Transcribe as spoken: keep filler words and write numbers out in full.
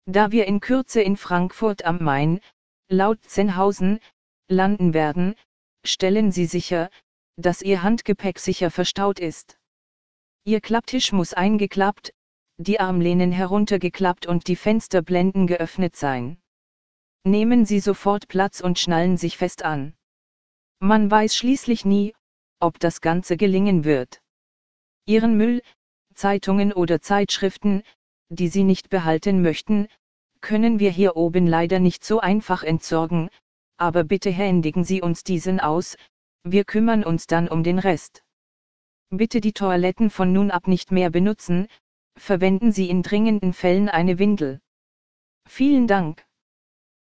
Da wir in Kürze in Frankfurt am Main, Lautzenhausen, landen werden, stellen Sie sicher, dass Ihr Handgepäck sicher verstaut ist. Ihr Klapptisch muss eingeklappt, die Armlehnen heruntergeklappt und die Fensterblenden geöffnet sein. Nehmen Sie sofort Platz und schnallen sich fest an. Man weiß schließlich nie, ob das Ganze gelingen wird. Ihren Müll, Zeitungen oder Zeitschriften, die Sie nicht behalten möchten, können wir hier oben leider nicht so einfach entsorgen, aber bitte händigen Sie uns diesen aus, wir kümmern uns dann um den Rest. Bitte die Toiletten von nun ab nicht mehr benutzen, verwenden Sie in dringenden Fällen eine Windel. Vielen Dank.